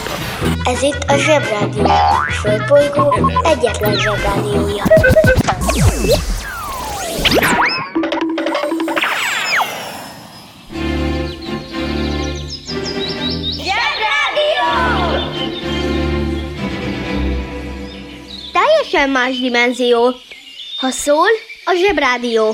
Ez itt a Zsebrádió, a Földbolygó egyetlen Zsebrádiója. Zsebrádió! Teljesen más dimenzió. Ha szól, a Zsebrádió.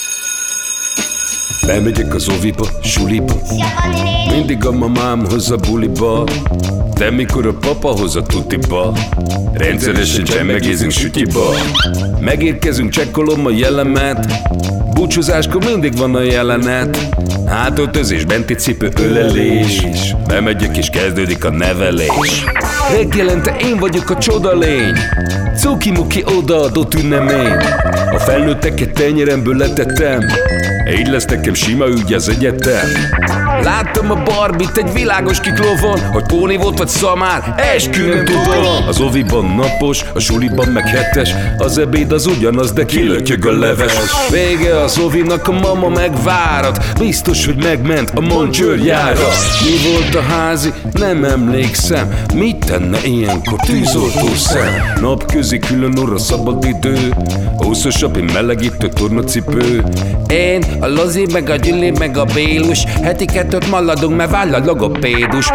Bemegyek az oviba, suliba, mindig a mamám hoz a buliba, de mikor a papa hoz a tutiba, rendszeresen csemmegézünk sütiba. Megérkezünk, csekkolom a jellemet, búcsúzáskor mindig van a jelenet. Hátöltözés, benti cipő, ölelés, bemegyek és kezdődik a nevelés. Reggelente én vagyok a csodalény, cuki-muki odaadott ünnemény. A felnőtteket tenyeremből letettem, így lesz nekem sima ügy az egyetem. Láttam a Barbit egy világos kiklovon, hogy póni volt vagy szamár, eskü nem tudom. Az oviban napos, a suliban meg hetes, az ebéd az ugyanaz, de kilötyög a leves. Vége az ovinak, a mama megvárat, biztos, hogy megment a Moncsőrjára. Mi volt a házi? Nem emlékszem, mit tenne ilyenkor tűzoltó szem? Napközi külön orra szabad idő, úszosabb, én melegítő tornacipő. Én, a Lozi, meg a Gyüli, meg a Bélus, heti kettőt maladunk, mert váll a logopédus.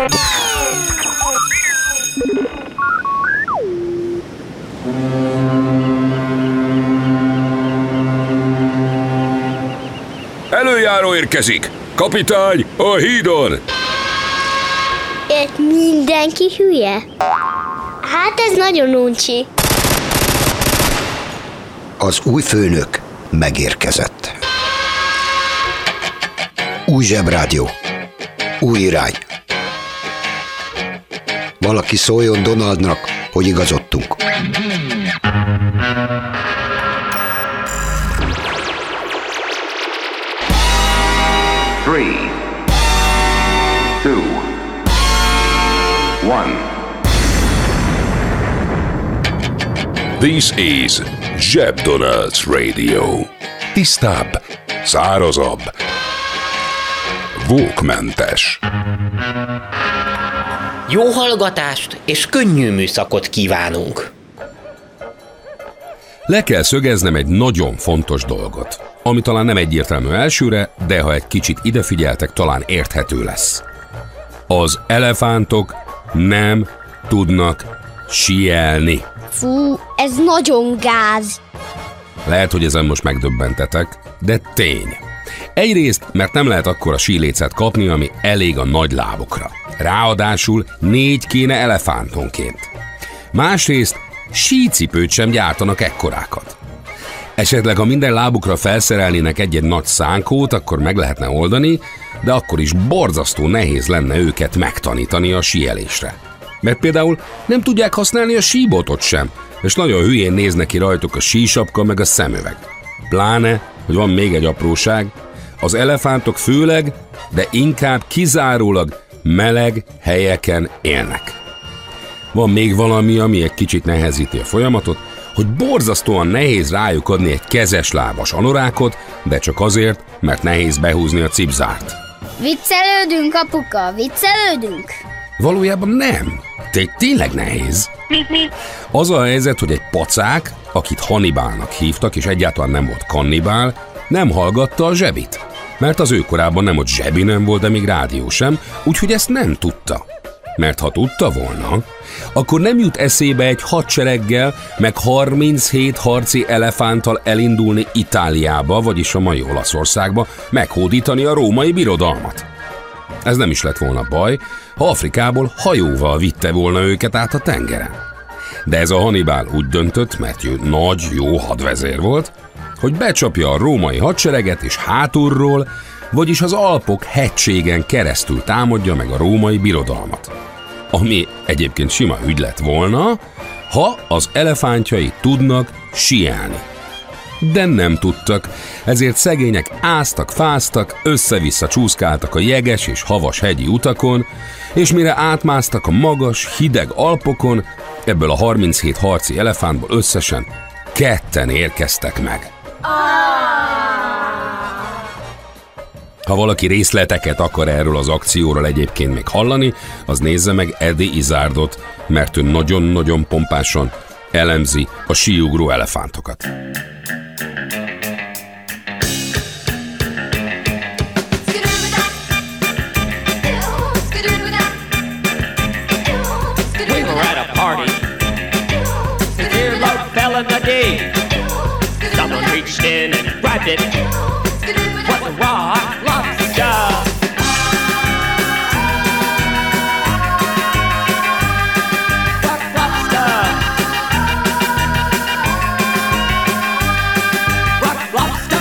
Előjáró érkezik! Kapitány, a hídon! Itt mindenki hülye? Hát ez nagyon uncsi. Az új főnök megérkezett. Új Zsebrádió. Új irány. Valaki szóljon Donaldnak, hogy igazodtunk. Three, two, one. This is Zseb Donald's Radio. Tisztább, szárazabb, vókmentes. Jó hallgatást és könnyű műszakot kívánunk! Le kell szögeznem egy nagyon fontos dolgot, ami talán nem egyértelmű elsőre, de ha egy kicsit idefigyeltek, talán érthető lesz. Az elefántok nem tudnak síelni. Fú, ez nagyon gáz. Lehet, hogy ezen most megdöbbentetek, de tény. Egyrészt, mert nem lehet akkora sílécet kapni, ami elég a nagy lábokra. Ráadásul 4 kéne elefántonként. Másrészt sícipőt sem gyártanak ekkorákat. Esetleg, ha minden lábukra felszerelnének egy-egy nagy szánkót, akkor meg lehetne oldani, de akkor is borzasztó nehéz lenne őket megtanítani a síelésre. Mert például nem tudják használni a síbotot sem, és nagyon hülyén néznek ki rajtuk a sísapka meg a szemüveg. Pláne, hogy van még egy apróság, az elefántok főleg, de inkább kizárólag meleg helyeken élnek. Van még valami, ami egy kicsit nehezíti a folyamatot, hogy borzasztóan nehéz rájuk adni egy kezes-lábas anorákot, de csak azért, mert nehéz behúzni a cipzárt. Viccelődünk, apuka, viccelődünk. Valójában nem. Tényleg nehéz. Az a helyzet, hogy egy pacák, akit Hannibálnak hívtak, és egyáltalán nem volt kannibál, nem hallgatta a zsebit. Mert az ő korában nem ott zsebi nem volt, de még rádió sem, úgyhogy ezt nem tudta. Mert ha tudta volna, akkor nem jut eszébe egy hadsereggel, meg 37 harci elefánttal elindulni Itáliába, vagyis a mai Olaszországba, meghódítani a római birodalmat. Ez nem is lett volna baj, ha Afrikából hajóval vitte volna őket át a tengeren. De ez a Hannibál úgy döntött, mert ő nagy, jó hadvezér volt, hogy becsapja a római hadsereget, és hátulról, vagyis az Alpok hegységen keresztül támadja meg a római birodalmat. Ami egyébként sima ügy lett volna, ha az elefántjai tudnak síelni. De nem tudtak, ezért szegények áztak, fáztak, össze-vissza csúszkáltak a jeges és havas hegyi utakon, és mire átmásztak a magas, hideg Alpokon, ebből a 37 harci elefántból összesen 2 érkeztek meg. Ha valaki részleteket akar erről az akcióról egyébként még hallani, az nézze meg Eddie Izzardot, mert ő nagyon-nagyon pompásan elemzi a síugró elefántokat. Someone reached in and grabbed it. Was a rock lobster. Rock lobster. Rock lobster.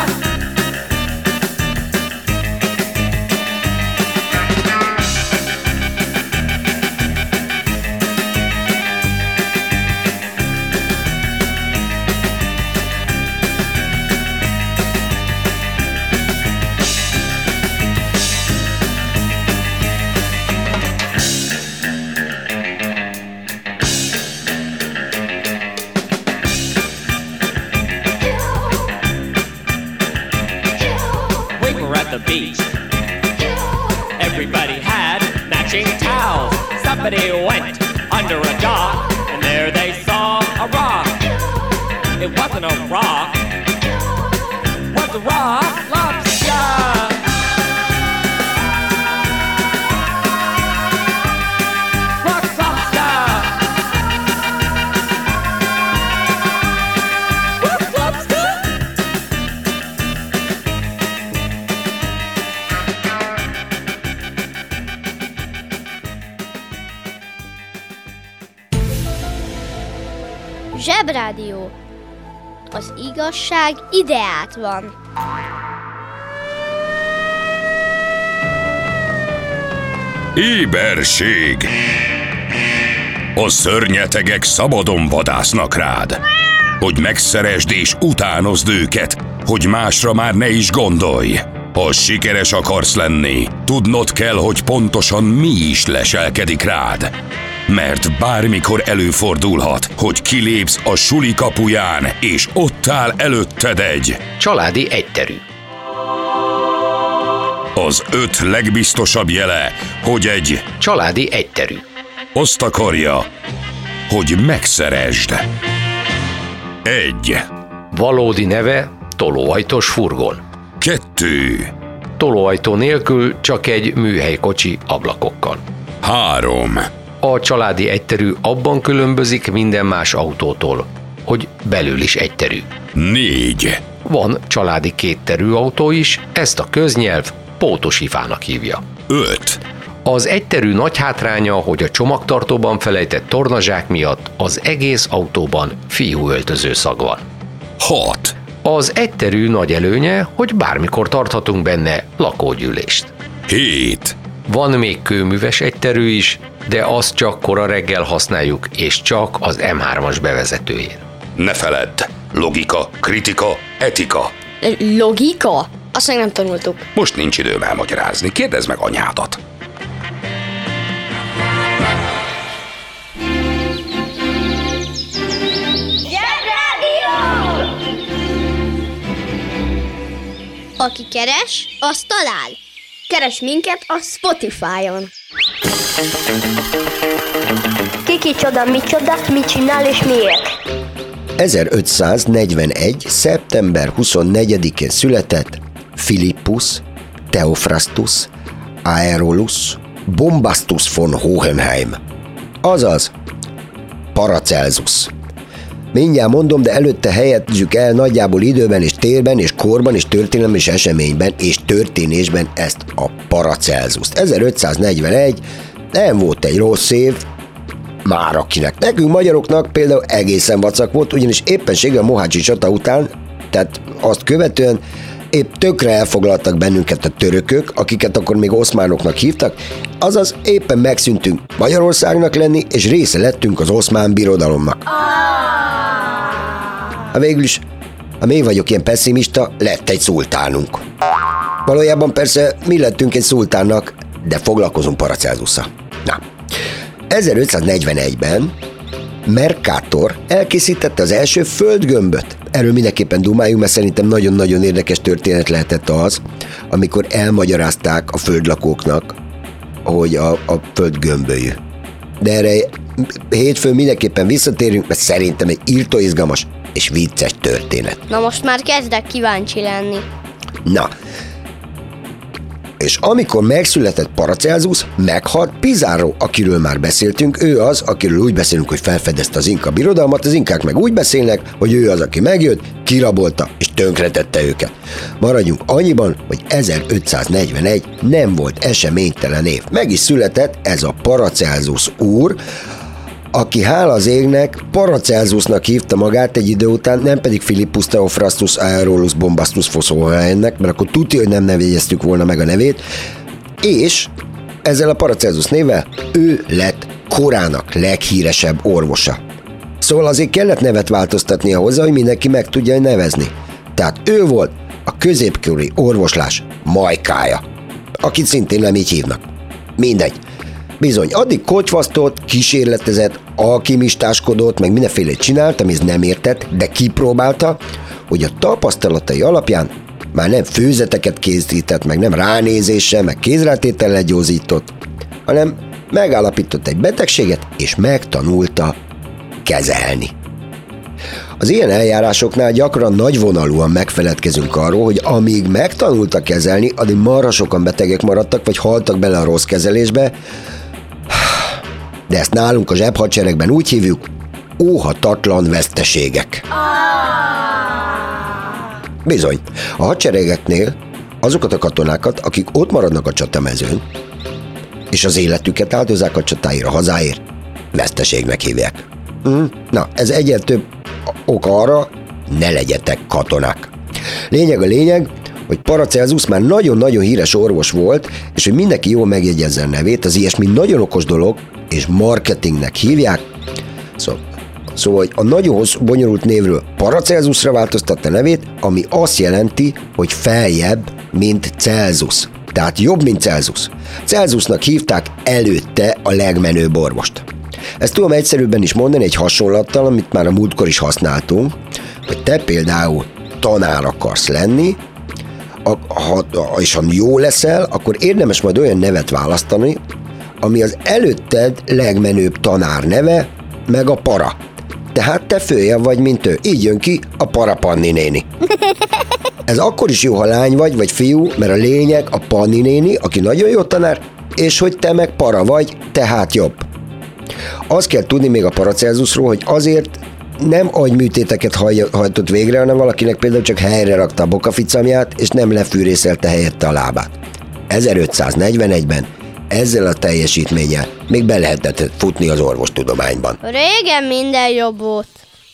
Beach. Everybody had matching towels. Somebody went under a dock, and there they saw a rock. It wasn't a rock, it was a rock lobster. Rock lobster. Rock lobster. Zsebrádió. Az igazság ideát van. Éberség! A szörnyetegek szabadon vadásznak rád, hogy megszeresd és utánozd őket, hogy másra már ne is gondolj. Ha sikeres akarsz lenni, tudnod kell, hogy pontosan mi is leselkedik rád. Mert bármikor előfordulhat, hogy kilépsz a suli kapuján, és ott áll előtted egy családi egyterű. Az 5 legbiztosabb jele, hogy egy családi egyterű azt akarja, hogy megszeresd. 1. Valódi neve tolóajtós furgon. 2. Tolóajtó nélkül csak egy műhelykocsi ablakokkal. 3. A családi egyterű abban különbözik minden más autótól, hogy belül is egyterű. 4. Van családi kétterű autó is, ezt a köznyelv pótosifának hívja. 5. Az egyterű nagy hátránya, hogy a csomagtartóban felejtett tornazsák miatt az egész autóban fiúöltöző szag van. 6. Az egyterű nagy előnye, hogy bármikor tarthatunk benne lakógyűlést. 7. Van még kőműves egyterű is, de azt csak kora reggel használjuk, és csak az M3-as bevezetőjén. Ne feledd! Logika, kritika, etika. Logika? Azt meg nem tanultuk. Most nincs időm elmagyarázni, kérdezd meg anyádat. Aki keres, az talál. Keres minket a Spotify-on. Kicsoda, micsoda, mit csinál és miért? 1541. szeptember 24-én született Philippus Theophrastus Aerolus Bombastus von Hohenheim, azaz Paracelsus. Mindjárt mondom, de előtte helyezzük el nagyjából időben és térben és korban és történelem és eseményben és történésben ezt a Paracelsust. 1541 nem volt egy rossz év, már akinek. Nekünk magyaroknak például egészen vacak volt, ugyanis éppenséggel a Mohácsi csata után, tehát azt követően épp tökre elfoglaltak bennünket a törökök, akiket akkor még oszmánoknak hívtak, azaz éppen megszűntünk Magyarországnak lenni, és része lettünk az oszmán birodalomnak. Ha végül is, ha még vagyok ilyen pessimista, lett egy szultánunk. Valójában persze mi lettünk egy szultánnak, de foglalkozunk Paracelsusszal. Na, 1541-ben Mercator elkészítette az első földgömböt. erről mindenképpen dumáljunk, mert szerintem nagyon-nagyon érdekes történet lehetett az, amikor elmagyarázták a földlakóknak, hogy a föld gömbölyű. De erre hétfőn mindenképpen visszatérünk, mert szerintem egy írtó izgalmas és vicces történet. Na most már kezdek kíváncsi lenni. Na, és amikor megszületett Paracelsus, meghalt Pizarro, akiről már beszéltünk. Ő az, akiről úgy beszélünk, hogy felfedezte az inka birodalmat, az inkák meg úgy beszélnek, hogy ő az, aki megjött, kirabolta és tönkretette őket. Maradjunk annyiban, hogy 1541 nem volt eseménytelen év. Meg is született ez a Paracelsus úr, aki hála az égnek Paracelsusnak hívta magát egy idő után, nem pedig Philippus Theophrastus Aerolus Bombastus Hohenheimnek, mert akkor tudja, hogy nem nevégyeztük volna meg a nevét, és ezzel a Paracelsus névvel ő lett korának leghíresebb orvosa. Szóval azért kellett nevet változtatnia hozzá, hogy mindenki meg tudja nevezni. Tehát ő volt a középkori orvoslás majkája, akit szintén nem így hívnak. Mindegy. Bizony, addig kocsvasztott, kísérletezett, alkimistáskodott, meg mindenfélét csinált, amihez nem értett, de kipróbálta, hogy a tapasztalatai alapján már nem főzeteket készített, meg nem ránézéssel, meg kézrátétellel gyógyított, hanem megállapított egy betegséget, és megtanulta kezelni. Az ilyen eljárásoknál gyakran nagyvonalúan megfeledkezünk arról, hogy amíg megtanulta kezelni, addig marha sokan betegek maradtak, vagy haltak bele a rossz kezelésbe, de ezt nálunk a zsebhadseregben úgy hívjuk, óhatatlan veszteségek. Bizony, a hadseregeknél azokat a katonákat, akik ott maradnak a csatamezőn, és az életüket áldozzák a csatáért, a hazáért, veszteségnek hívják. Na, ez egyre több ok arra, ne legyetek katonák. Lényeg a lényeg, hogy Paracelsus már nagyon-nagyon híres orvos volt, és hogy mindenki jól megjegyezze a nevét, az ilyesmi nagyon okos dolog, és marketingnek hívják. Szóval hogy a nagyon hosszú, bonyolult névről Paracelsusra változtatta nevét, ami azt jelenti, hogy feljebb, mint Celsus. Tehát jobb, mint Celsus. Celsusnak hívták előtte a legmenőbb orvost. Ezt tudom egyszerűbben is mondani egy hasonlattal, amit már a múltkor is használtunk, hogy te például tanár akarsz lenni, és ha jó leszel, akkor érdemes majd olyan nevet választani, ami az előtted legmenőbb tanár neve, meg a para. Tehát te följebb vagy, mint ő. Így jön ki a Para Panni néni. Ez akkor is jó, ha lány vagy fiú, mert a lényeg a Panni néni, aki nagyon jó tanár, és hogy te meg para vagy, tehát jobb. Azt kell tudni még a Paracelsusról, hogy azért nem agyműtéteket hajtott végre, hanem valakinek például csak helyre rakta a bokaficamját, és nem lefűrészelte helyette a lábát. 1541-ben ezzel a teljesítménnyel még be lehetett futni az orvostudományban. Régen minden jobb volt.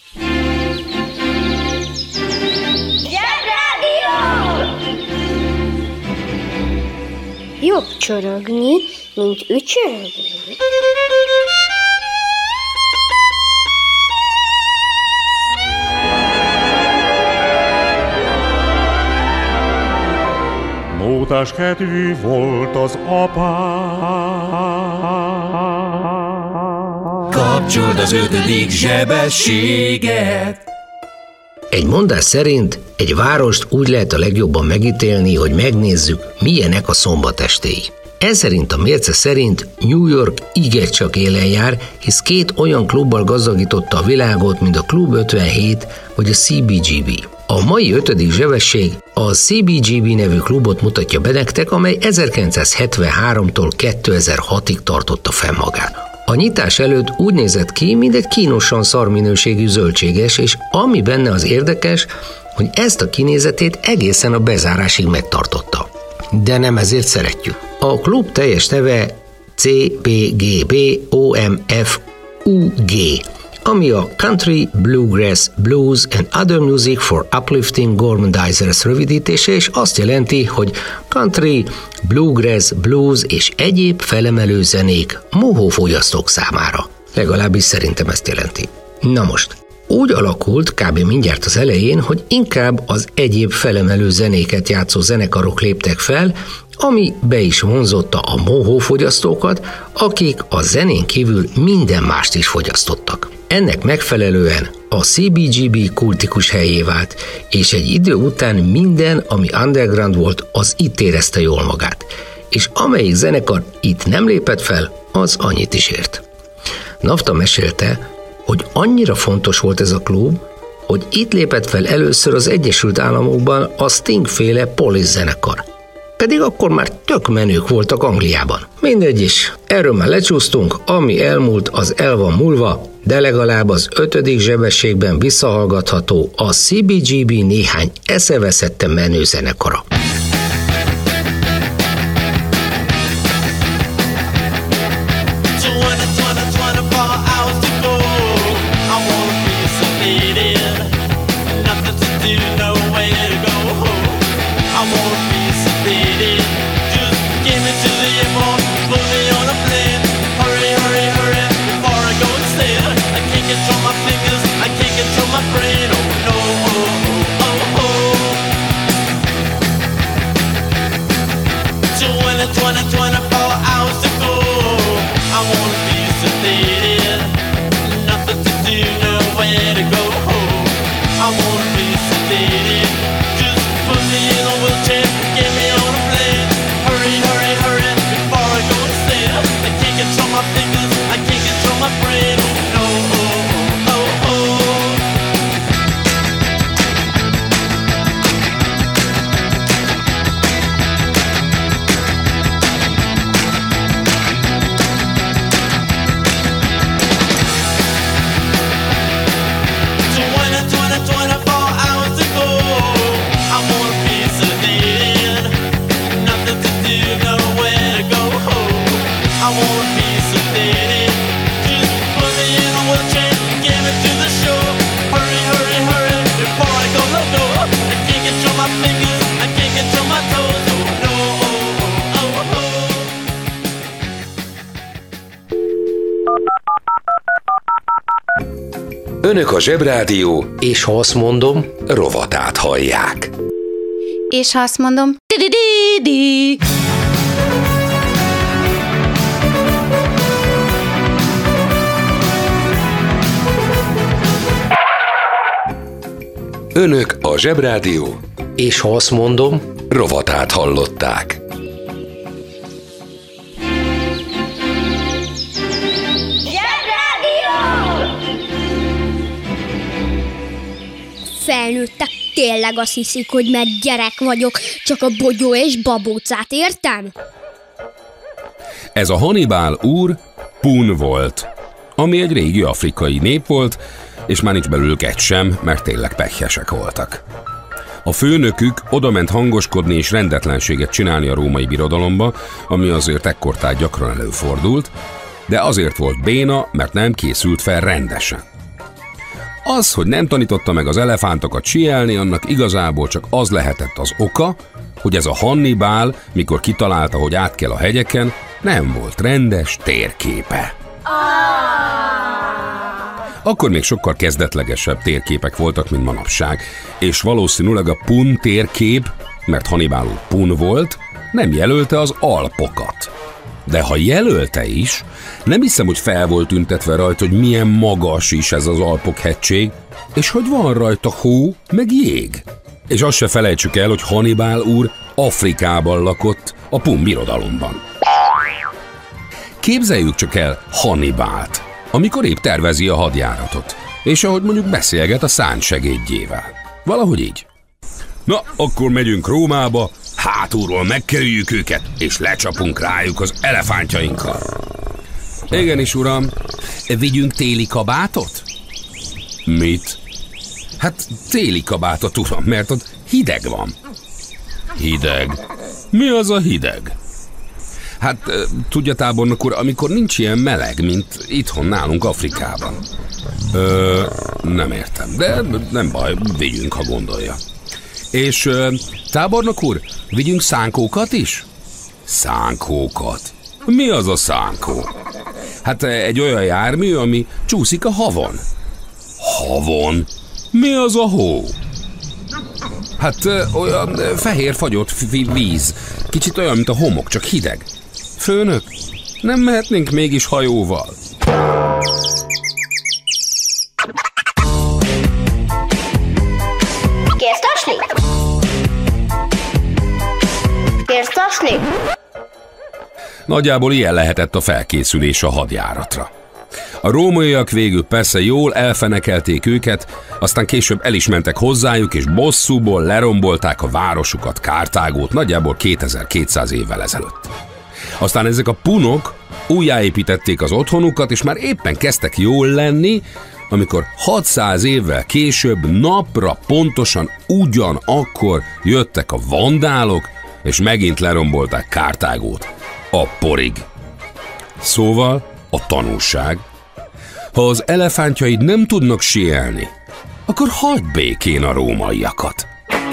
Jobb csorogni, mint ücsörögni. Módáskedvű volt az apám. Kapcsold az 5. zsebességet. Egy mondás szerint egy várost úgy lehet a legjobban megítélni, hogy megnézzük, milyenek a szombatestéi. Ez szerint a mérce szerint New York igencsak élen jár, hisz 2 olyan klubbal gazdagította a világot, mint a Klub 57 vagy a CBGB. A mai 5. zsebesség a CBGB nevű klubot mutatja be nektek, amely 1973-tól 2006-ig tartotta fenn magát. A nyitás előtt úgy nézett ki, mint egy kínosan szarminőségű zöldséges, és ami benne az érdekes, hogy ezt a kinézetét egészen a bezárásig megtartotta. De nem ezért szeretjük. A klub teljes neve CBGB OMF UG, ami a Country, Bluegrass, Blues and Other Music for Uplifting Gormandizers rövidítése, és azt jelenti, hogy Country, Bluegrass, Blues és egyéb felemelő zenék mohófogyasztók számára. Legalábbis szerintem ezt jelenti. Na most, úgy alakult kb. Mindjárt az elején, hogy inkább az egyéb felemelő zenéket játszó zenekarok léptek fel, ami be is vonzotta a mohófogyasztókat, akik a zenén kívül minden mást is fogyasztottak. Ennek megfelelően a CBGB kultikus helyé vált, és egy idő után minden, ami underground volt, az itt érezte jól magát. És amelyik zenekar itt nem lépett fel, az annyit is ért. Nafta mesélte, hogy annyira fontos volt ez a klub, hogy itt lépett fel először az Egyesült Államokban a Sting-féle Police zenekar. Pedig akkor már tök menők voltak Angliában. Mindegy is, erről már lecsúsztunk, ami elmúlt, az el van múlva, de legalább az 5. zsebességben visszahallgatható a CBGB néhány eszeveszetten menő zenekara. Önök a Zsebrádió, és ha azt mondom, rovatát hallják. És ha azt mondom, di-di-di-di. Önök a Zsebrádió, és ha azt mondom, rovatát hallották. Felnőttek tényleg azt hiszik, hogy mert gyerek vagyok, csak a bogyó és babócát értem? Ez a Hannibal úr Pun volt, ami egy régi afrikai nép volt, és már nincs belőlük egy sem, mert tényleg pehjesek voltak. A főnökük odament hangoskodni és rendetlenséget csinálni a római birodalomba, ami azért ekkortájt gyakran előfordult, de azért volt béna, mert nem készült fel rendesen. Az, hogy nem tanította meg az elefántokat síelni, annak igazából csak az lehetett az oka, hogy ez a Hannibal, mikor kitalálta, hogy át kell a hegyeken, nem volt rendes térképe. Akkor még sokkal kezdetlegesebb térképek voltak, mint manapság, és valószínűleg a Pun térkép, mert Hannibal úr Pun volt, nem jelölte az Alpokat. De ha jelölte is, nem hiszem, hogy fel volt tüntetve rajta, hogy milyen magas is ez az Alpok-hegység, és hogy van rajta hó, meg jég. És azt se felejtsük el, hogy Hannibal úr Afrikában lakott, a Pun birodalomban. Képzeljük csak el Hannibalt, amikor épp tervezi a hadjáratot, és ahogy mondjuk beszélget a szánysegédjével. Valahogy így. Na, akkor megyünk Rómába, hátulról megkerüljük őket, és lecsapunk rájuk az elefántjainkkal. Igenis, uram. Vigyünk téli kabátot? Mit? Hát téli kabátot, uram, mert ott hideg van. Hideg? Mi az a hideg? Hát tudja, tábornok úr, amikor nincs ilyen meleg, mint itthon nálunk Afrikában. Nem értem, de nem baj, vigyünk, ha gondolja. És tábornok úr, vigyünk szánkókat is? Szánkókat? Mi az a szánkó? Hát egy olyan jármű, ami csúszik a havon. Havon? Mi az a hó? Hát olyan fehér fagyott víz. Kicsit olyan, mint a homok, csak hideg. Főnök, nem mehetnénk mégis hajóval? Nagyjából ilyen lehetett a felkészülés a hadjáratra. A rómaiak végül persze jól elfenekelték őket, aztán később el is mentek hozzájuk, és bosszúból lerombolták a városukat, Kartágót nagyjából 2200 évvel ezelőtt. Aztán ezek a punok újjáépítették az otthonukat, és már éppen kezdtek jól lenni, amikor 600 évvel később napra pontosan ugyanakkor jöttek a vandálok, és megint lerombolták Kartágót a porig. Szóval a tanulság: ha az elefántjaid nem tudnak síelni, akkor hagyd békén a rómaiakat.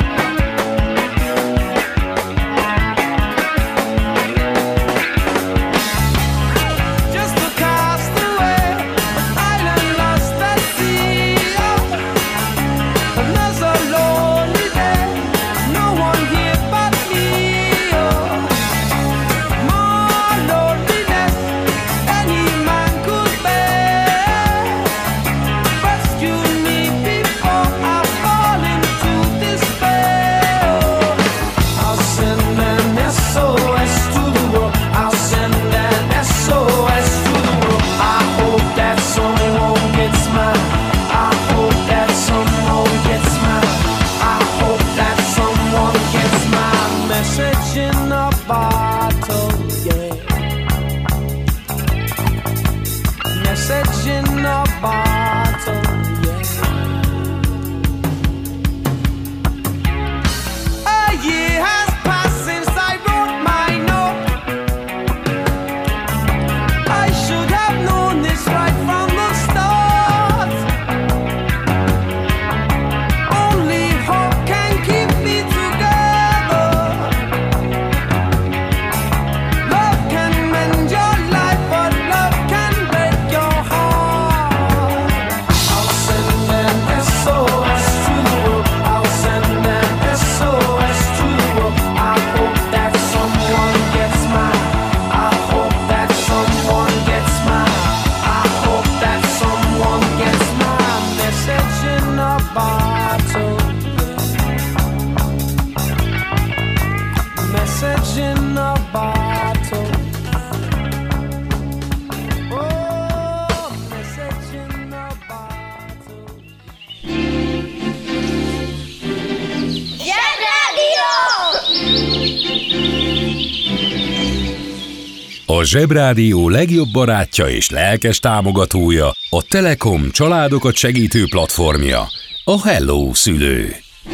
A Zsebrádió legjobb barátja és lelkes támogatója a Telekom családokat segítő platformja, a Hello Szülő.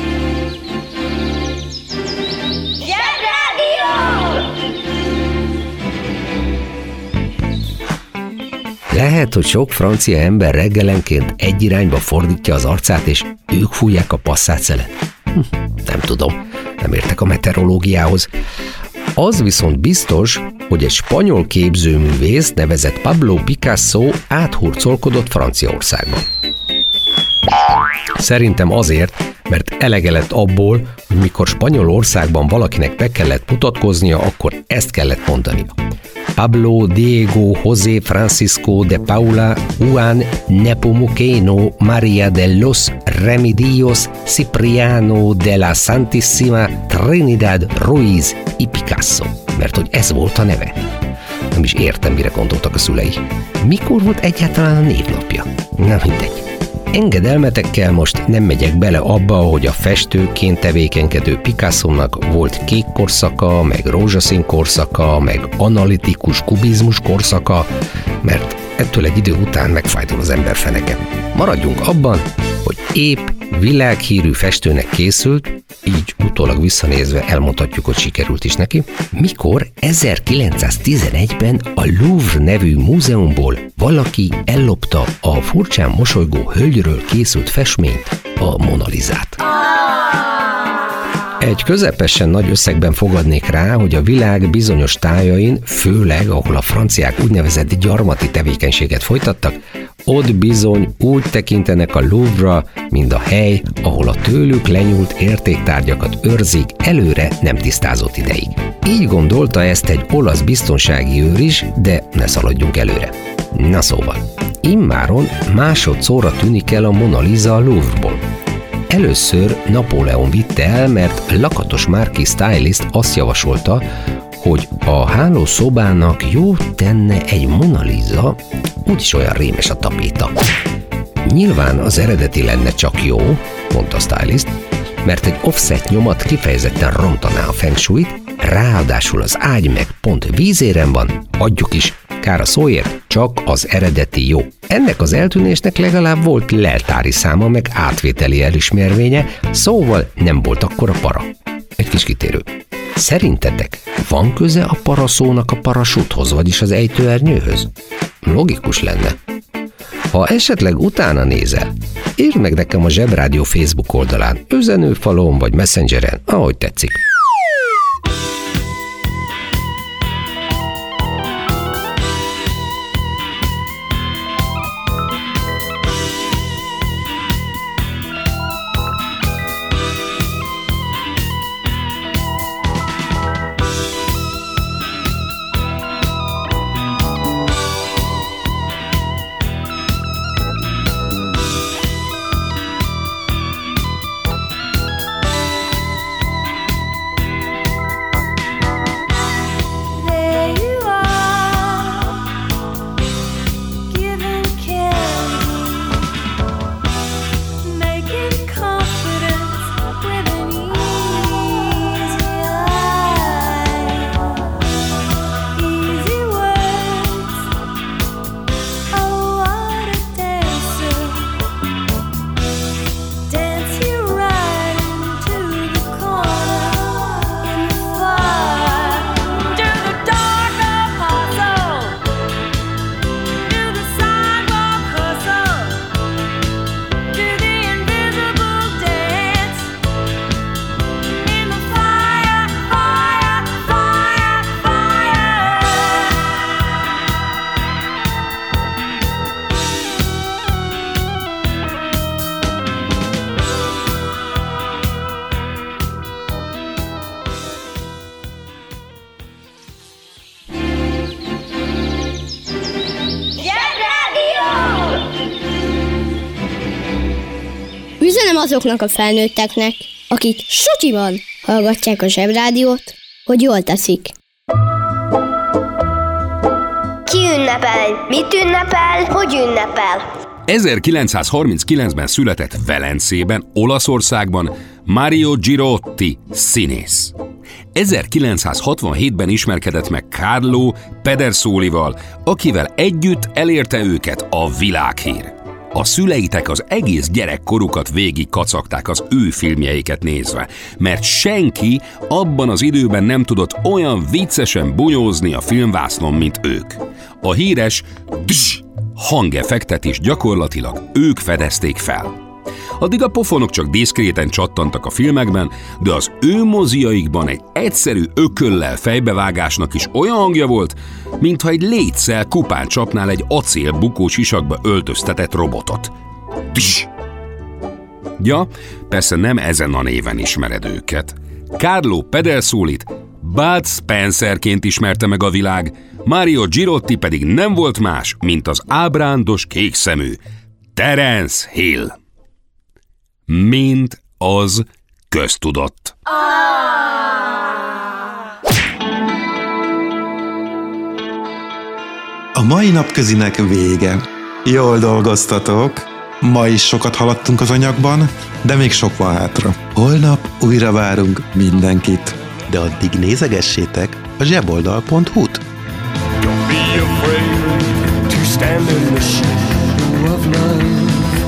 Lehet, hogy sok francia ember reggelenként egy irányba fordítja az arcát, és ők fújják a passzát-szelet. Nem tudom, nem értek a meteorológiához. Az viszont biztos, hogy egy spanyol képzőművész nevezett Pablo Picasso áthurcolkodott Franciaországban. Szerintem azért, mert elege lett abból, hogy mikor Spanyolországban valakinek be kellett mutatkoznia, akkor ezt kellett mondania. Pablo Diego José Francisco de Paula Juan Nepomuceno María de los Remedios Cipriano de la Santissima Trinidad Ruiz y Picasso, mert hogy ez volt a neve. Nem is értem, mire gondoltak a szülei. Mikor volt egyáltalán a névnapja? Na mindegy. Engedelmetekkel most nem megyek bele abba, hogy a festőként tevékenykedő Picasso-nak volt kék korszaka, meg rózsaszín korszaka, meg analitikus kubizmus korszaka, mert ettől egy idő után megfájdul az ember feneke. Maradjunk abban, hogy épp világhírű festőnek készült, így utólag visszanézve elmondhatjuk, hogy sikerült is neki, mikor 1911-ben a Louvre nevű múzeumból valaki ellopta a furcsán mosolygó hölgyről készült festményt, a Mona Lisát. Egy közepesen nagy összegben fogadnék rá, hogy a világ bizonyos tájain, főleg ahol a franciák úgynevezett gyarmati tevékenységet folytattak, ott bizony úgy tekintenek a Louvre-ra, mint a hely, ahol a tőlük lenyúlt értéktárgyakat őrzik előre nem tisztázott ideig. Így gondolta ezt egy olasz biztonsági őr is, de ne szaladjunk előre. Na szóval, immáron másodszorra tűnik el a Mona Lisa a Louvre-ból. Először Napóleon vitte el, mert lakatos márki stylist azt javasolta, hogy a hálószobának jó tenne egy Mona Lisa, úgyis olyan rémes a tapéta. Nyilván az eredeti lenne csak jó, mondta a stylist, mert egy offset nyomat kifejezetten rontaná a feng shuit, ráadásul az ágy meg pont vízéren van, adjuk is, kár a szóért, csak az eredeti jó. Ennek az eltűnésnek legalább volt leltári száma, meg átvételi elismervénye, szóval nem volt akkora para. Egy kis kitérő. Szerintetek van köze a paraszónak a parasúthoz, vagyis az ejtőernyőhöz? Logikus lenne. Ha esetleg utána nézel, írd meg nekem a Zsebrádió Facebook oldalán, üzenőfalon vagy Messengeren, ahogy tetszik. Üzenem azoknak a felnőtteknek, akik sutyiban hallgatják a Zsebrádiót, hogy jól teszik. Ki ünnepel? Mit ünnepel? Hogy ünnepel? 1939-ben született Velencében, Olaszországban Mario Girotti színész. 1967-ben ismerkedett meg Carlo Pedersolival, akivel együtt elérte őket a világhír. A szüleitek az egész gyerekkorukat végig kacagták az ő filmjeiket nézve, mert senki abban az időben nem tudott olyan viccesen bunyózni a filmvásznon, mint ők. A híres hangeffektet is gyakorlatilag ők fedezték fel. Addig a pofonok csak diszkréten csattantak a filmekben, de az ő moziaikban egy egyszerű ököllel fejbevágásnak is olyan hangja volt, mintha egy létszel kupán csapnál egy acél bukós isakba öltöztetett robotot. Ja, persze nem ezen a néven ismered őket. Carlo Pedersolit Bud Spencerként ismerte meg a világ, Mario Girotti pedig nem volt más, mint az ábrándos kékszemű Terence Hill. Mint az köztudott. A mai napközinek vége. Jól dolgoztatok. Ma is sokat haladtunk az anyagban, de még sok van hátra. Holnap újra várunk mindenkit. De addig nézegessétek a zseboldal.hu-t. Don't be afraid to stand in the shadow of love.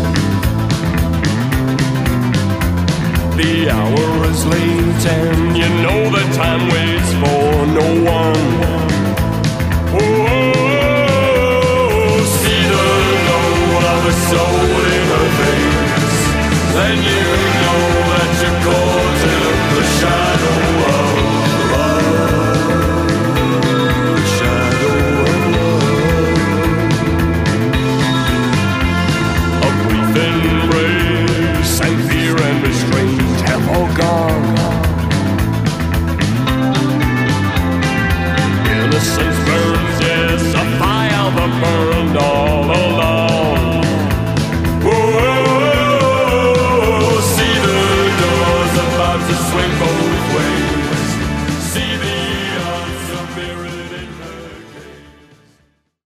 The hour is late and you know the time waits for no one. Oh, see the load of a soul.